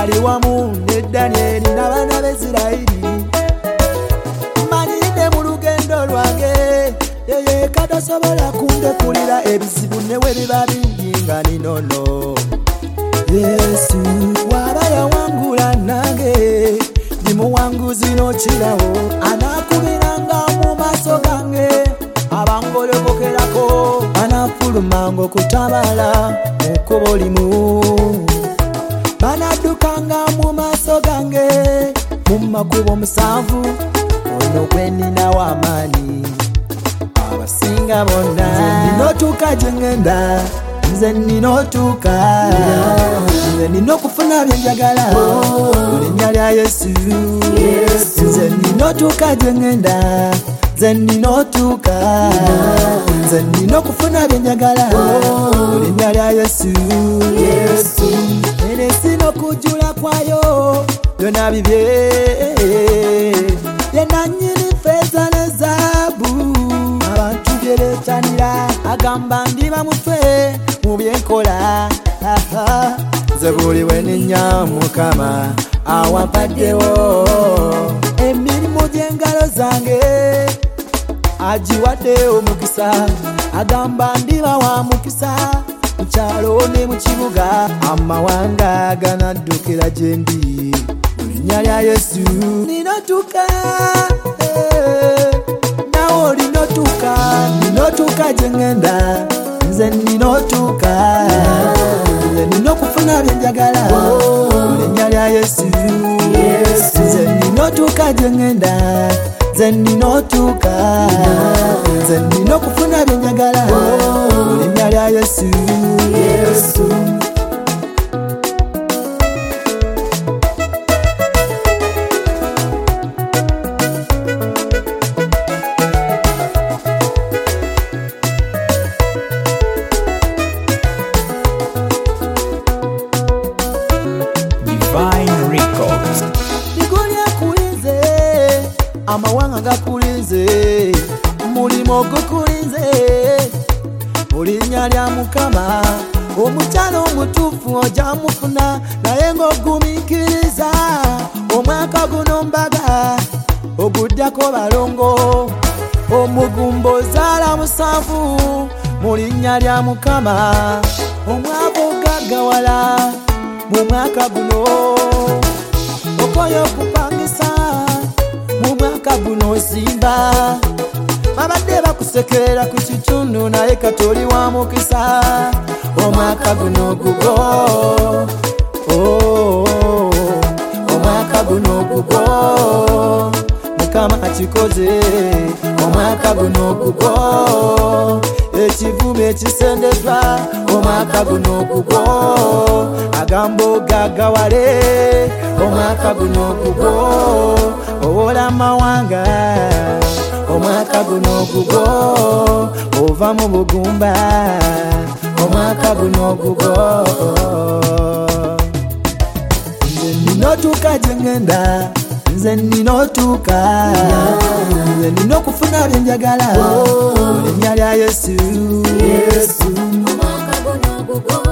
bali wamu ne Danyeri n'abaana b'Isirayiri. Manyidde mu lugendo lwange yeye katasobola kundekulira ebizibu ne bwe biba bingi nga ninono. Yesu waba yawangula nange ndi muwanguzi n'okirawo, anaakubiranga mu maaso gange abangolokokerako, anaafulumanga okutabala mu kkubo limu, banaddukanga mu maaso gange mu makubo 7. Ono gwe nnina w'amaanyi abasinga bonna. Nze ninotuuka gye ŋŋenda, nze ninotuuka, nze nina okufuna bye njagala mu linnya lya Yesu. Nze ninotuuka gye ŋŋenda, nze ninotuuka, nze nina okufuna bye njagala mu linnya lya Yesu. Ensi n'okujjula kwayo byonna bibye, ye nannyini ffeeza ne zaabu, abantu bye beetanira, agamba ndiba mutwe mu byenkola. Nze buli we nninnya Mukama awampaddewo emirimu gy'engalo zange agiwadde omukisa, agamba ndiba wa mukisa mu kyalo ne mu kibuga, amawanga ganaddukira gye ndi mu linnya lya Yesu. Ninotuuka nawe olinotuuka, ninotuuka gye ŋŋenda, nze ninotuuka, nze nina okufuna bye njagala mu linnya lya Yesu. Nze ninotuuka gye ŋŋenda, nze ninotuuka, nze nina okufuna bye njagala mu linnya lya Yesu. Divine Records. Ligulya kulinze, amawanga gakulinze, mulimo gukulinze mu linnya lya Mukama. Omukyala omutuufu ojja mufuna naye ng'ogumiikiriza. Omwaka guno mbaga oguddako balongo, omugumba ozaala 7 mu linnya lya Mukama. Omwaka ogaggawala mu mwaka guno, okoyo okupangisa mu mwaka guno osimba. Babadde bakusekerera ku kitundu naye katoli wa mukisa, omwaka guno gugo, omwaka guno gugo, Mukama akikoze, omwaka guno gugo, ekivume ekisendeddwa, omwaka guno gugo, agamba ogaggawale, omwaka guno gugo, owola amawanga, omwaka guno gugo, ova mu bugumba, omwaka guno gugo. Nze ninotuuka gye ŋŋenda, nze ninotuuka, nze nina okufuna bye njagala mu linnya lya Yesu. Omwaka guno gugo.